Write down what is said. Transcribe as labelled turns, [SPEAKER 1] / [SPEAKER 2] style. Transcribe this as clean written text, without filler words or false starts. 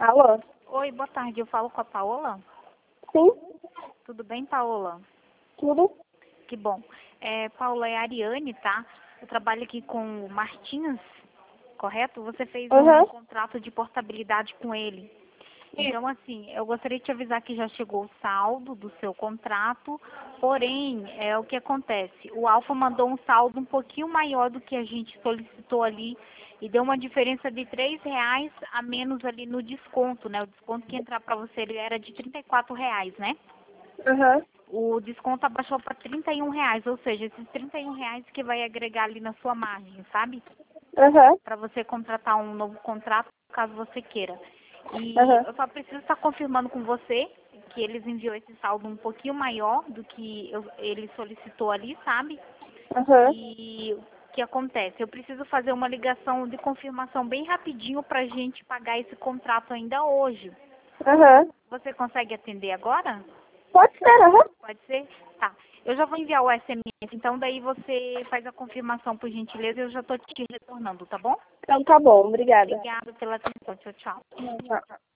[SPEAKER 1] Alô?
[SPEAKER 2] Oi, boa tarde. Eu falo com a Paola?
[SPEAKER 1] Sim,
[SPEAKER 2] Tudo bem, Paola?
[SPEAKER 1] tudo?
[SPEAKER 2] Que bom. Paola, é a Ariane, tá? Eu trabalho aqui com o Martins, correto? Você fez um
[SPEAKER 1] Aham.
[SPEAKER 2] contrato de portabilidade com ele.
[SPEAKER 1] Isso.
[SPEAKER 2] Então, assim, eu gostaria de te avisar que já chegou o saldo do seu contrato, porém, é o que acontece. O Alfa mandou um saldo um pouquinho maior do que a gente solicitou ali e deu uma diferença de R$ 3 a menos ali no desconto, né? O desconto que ia entrar para você ele era de R$ 34, né?
[SPEAKER 1] Aham.
[SPEAKER 2] O desconto abaixou para R$ 31, ou seja, esses R$ 31 que vai agregar ali na sua margem, sabe?
[SPEAKER 1] Aham.
[SPEAKER 2] Para você contratar um novo contrato, caso você queira. E
[SPEAKER 1] Aham.
[SPEAKER 2] eu só preciso estar confirmando com você que eles enviou esse saldo um pouquinho maior do que ele solicitou ali, sabe?
[SPEAKER 1] Aham.
[SPEAKER 2] E o que acontece? Eu preciso fazer uma ligação de confirmação bem rapidinho para a gente pagar esse contrato ainda hoje.
[SPEAKER 1] Aham.
[SPEAKER 2] Você consegue atender agora?
[SPEAKER 1] Pode ser, aham.
[SPEAKER 2] Pode ser? Tá. Eu já vou enviar o SMS, então daí você faz a confirmação por gentileza e eu já estou te retornando, tá bom?
[SPEAKER 1] Então tá bom, obrigada.
[SPEAKER 2] Obrigada pela atenção. Tchau, tchau.
[SPEAKER 1] Tchau.